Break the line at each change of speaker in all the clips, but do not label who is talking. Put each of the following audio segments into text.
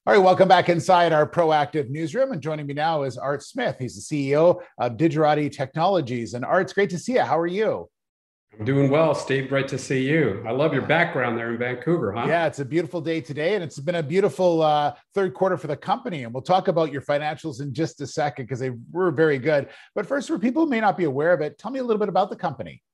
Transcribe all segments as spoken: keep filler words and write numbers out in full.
All right, welcome back inside our proactive newsroom. And joining me now is Art Smith. He's the C E O of Digerati Technologies. And Art, it's great to see you. How are you?
I'm doing well, Steve. Great to see you. I love your background there in Vancouver, huh?
Yeah, it's a beautiful day today, and it's been a beautiful uh, third quarter for the company. And we'll talk about your financials in just a second because they were very good. But first, for people who may not be aware of it, tell me a little bit about the company.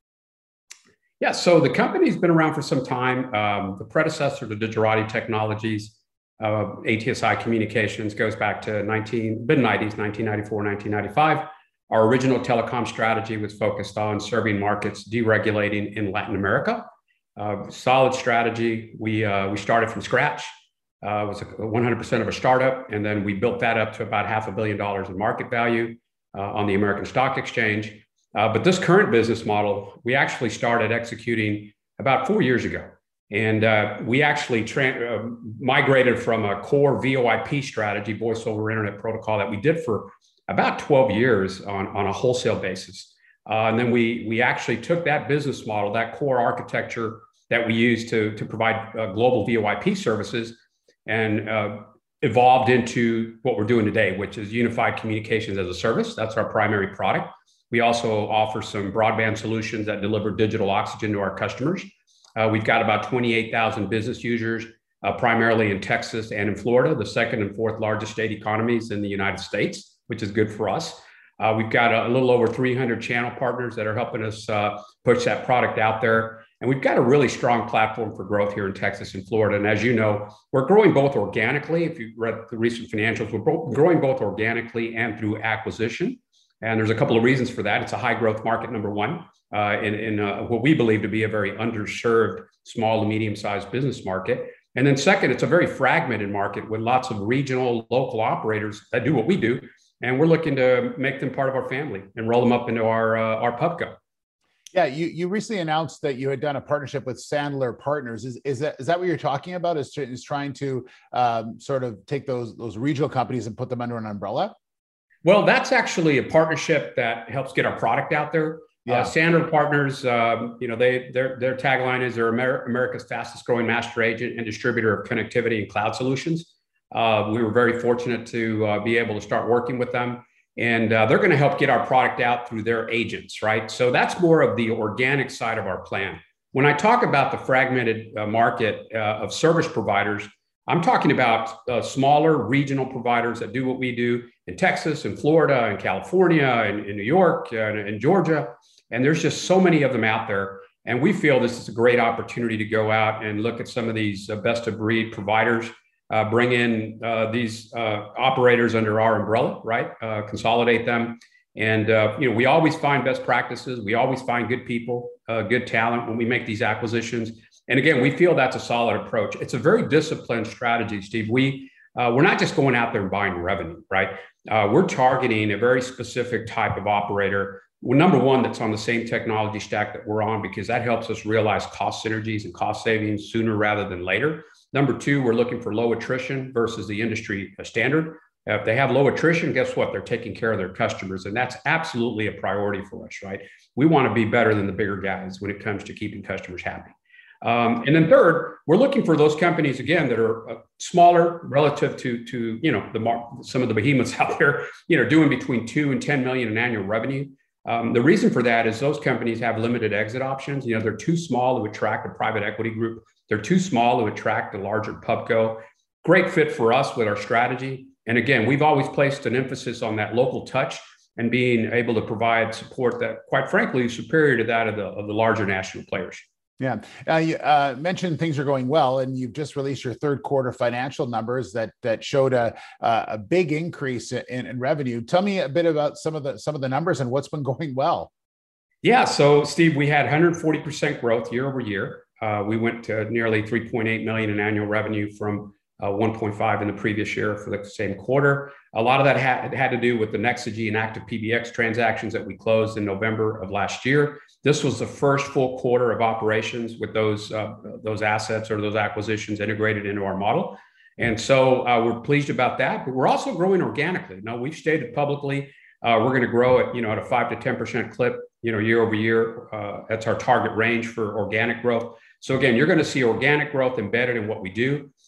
Yeah, so the company's been around for some time. Um, the predecessor to Digerati Technologies, uh, A T S I Communications, goes back to nineteen, mid nineties, nineteen ninety-four, nineteen ninety-five. Our original telecom strategy was focused on serving markets deregulating in Latin America. Uh, solid strategy. We, uh, we started from scratch. Uh, it was one hundred percent of a startup, and then we built that up to about half a billion dollars in market value uh, on the American Stock Exchange. Uh, but this current business model, we actually started executing about four years ago. And uh, we actually tra- uh, migrated from a core V O I P strategy, voice over internet protocol, that we did for about twelve years on, on a wholesale basis. Uh, and then we, we actually took that business model, that core architecture that we use to, to provide uh, global V O I P services, and uh, evolved into what we're doing today, which is unified communications as a service. That's our primary product. We also offer some broadband solutions that deliver digital oxygen to our customers. Uh, we've got about twenty-eight thousand business users, uh, primarily in Texas and in Florida, the second and fourth largest state economies in the United States, which is good for us. Uh, we've got a, a little over three hundred channel partners that are helping us uh, push that product out there. And we've got a really strong platform for growth here in Texas and Florida. And as you know, we're growing both organically. If you've read the recent financials, we're both growing both organically and through acquisition. And there's a couple of reasons for that. It's a high growth market, number one, uh, in, in uh, what we believe to be a very underserved small to medium sized business market. And then second, it's a very fragmented market with lots of regional, local operators that do what we do. And we're looking to make them part of our family and roll them up into our, uh, our PubCo.
Yeah, you, you recently announced that you had done a partnership with Sandler Partners. Is, is, that, is that what you're talking about? Is, is trying to um, sort of take those, those regional companies and put them under an umbrella?
Well, that's actually a partnership that helps get our product out there. Yeah. Uh, Sandler Partners, um, you know, they their their tagline is they're Amer- America's fastest growing master agent and distributor of connectivity and cloud solutions. Uh, we were very fortunate to uh, be able to start working with them, and uh, they're going to help get our product out through their agents, right? So that's more of the organic side of our plan. When I talk about the fragmented uh, market uh, of service providers, I'm talking about uh, smaller regional providers that do what we do in Texas and Florida and California and in New York and, and Georgia. And there's just so many of them out there. And we feel this is a great opportunity to go out and look at some of these uh, best of breed providers, uh, bring in uh, these uh, operators under our umbrella, right? Uh, consolidate them. And, uh, you know, we always find best practices. We always find good people, uh, good talent when we make these acquisitions. And again, we feel that's a solid approach. It's a very disciplined strategy, Steve. We, uh, we're not just going out there and buying revenue, right? Uh, we're targeting a very specific type of operator. Well, number one, that's on the same technology stack that we're on, because that helps us realize cost synergies and cost savings sooner rather than later. Number two, we're looking for low attrition versus the industry standard. Uh, if they have low attrition, guess what? They're taking care of their customers. And that's absolutely a priority for us, right? We want to be better than the bigger guys when it comes to keeping customers happy. Um, and then third, we're looking for those companies, again, that are uh, smaller relative to, to you know, the mar- some of the behemoths out there, you know, doing between two and ten million in annual revenue. Um, the reason for that is those companies have limited exit options. You know, they're too small to attract a private equity group. They're too small to attract a larger PubCo. Great fit for us with our strategy. And again, we've always placed an emphasis on that local touch and being able to provide support that, quite frankly, is superior to that of the, of the larger national players.
Yeah, uh, you uh, mentioned things are going well, and you've just released your third quarter financial numbers that that showed a a big increase in, in revenue. Tell me a bit about some of the some of the numbers and what's been going well.
Yeah, so Steve, we had one hundred forty percent growth year over year. Uh, we went to nearly three point eight million in annual revenue from uh, one point five in the previous year for the same quarter. A lot of that had, had to do with the Nexagy and Active P B X transactions that we closed in November of last year. This was the first full quarter of operations with those uh, those assets or those acquisitions integrated into our model. And so uh, we're pleased about that, but we're also growing organically. Now, we've stated publicly, uh, we're going to grow at, you know, at a five to ten percent clip, you know, year over year. Uh, that's our target range for organic growth. So again, you're going to see organic growth embedded in what we do.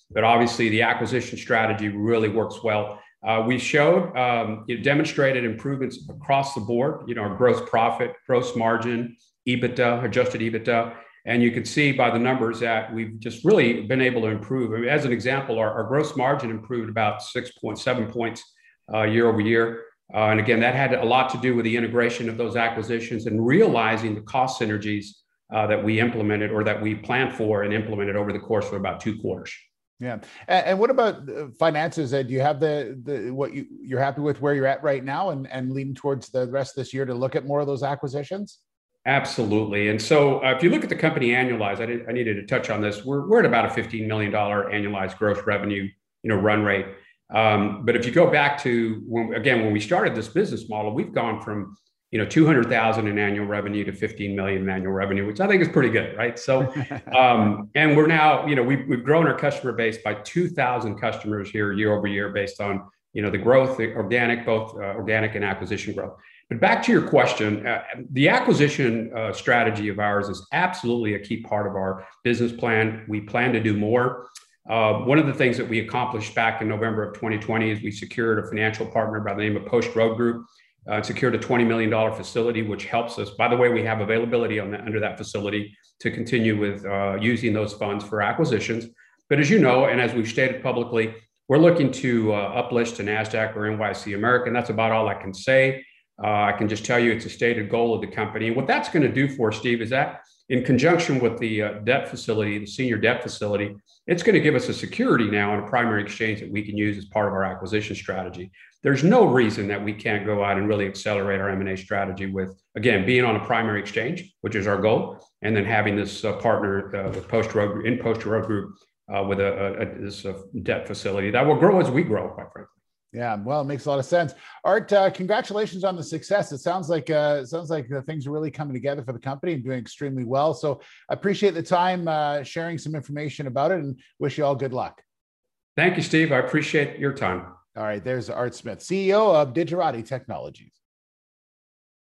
but obviously the acquisition strategy really works well. Uh, we showed, um, it demonstrated improvements across the board, you know, our gross profit, gross margin, EBITDA, adjusted EBITDA. And you can see by the numbers that we've just really been able to improve. I mean, as an example, our, our gross margin improved about six point seven points uh, year over year. Uh, and again, that had a lot to do with the integration of those acquisitions and realizing the cost synergies uh, that we implemented or that we planned for and implemented over the course of about two quarters.
Yeah. And, and what about finances? Uh, do you have the, the, what you, you're happy with where you're at right now and, and leading towards the rest of this year to look at more of those acquisitions?
Absolutely. And so uh, if you look at the company annualized, I, did, I needed to touch on this. We're, we're at about a fifteen million dollars annualized gross revenue, you know, run rate. Um, but if you go back to when, again, when we started this business model, we've gone from, you know, two hundred thousand in annual revenue to fifteen million in annual revenue, which I think is pretty good. Right. So, um, and we're now, you know, we've, we've grown our customer base by two thousand customers here year over year based on, you know, the growth, the organic, both uh, organic and acquisition growth. But back to your question, uh, the acquisition uh, strategy of ours is absolutely a key part of our business plan. We plan to do more. Uh, one of the things that we accomplished back in November of twenty twenty is we secured a financial partner by the name of Post Road Group, uh, secured a twenty million dollars facility, which helps us. By the way, we have availability on the, under that facility to continue with uh, using those funds for acquisitions. But as you know, and as we've stated publicly, we're looking to uh, uplist to NASDAQ or N Y S E American. That's about all I can say. Uh, I can just tell you it's a stated goal of the company. And what that's going to do for us, Steve, is that in conjunction with the uh, debt facility, the senior debt facility, it's going to give us a security now on a primary exchange that we can use as part of our acquisition strategy. There's no reason that we can't go out and really accelerate our M and A strategy with, again, being on a primary exchange, which is our goal, and then having this uh, partner uh, with Post Road, in Post Road Group uh, with a, a, a this uh, debt facility that will grow as we grow, quite frankly.
Yeah, well, it makes a lot of sense. Art, uh, congratulations on the success. It sounds like uh, it sounds like uh, things are really coming together for the company and doing extremely well. So I appreciate the time uh, sharing some information about it and wish you all good luck.
Thank you, Steve. I appreciate your time.
All right, there's Art Smith, C E O of Digerati Technologies.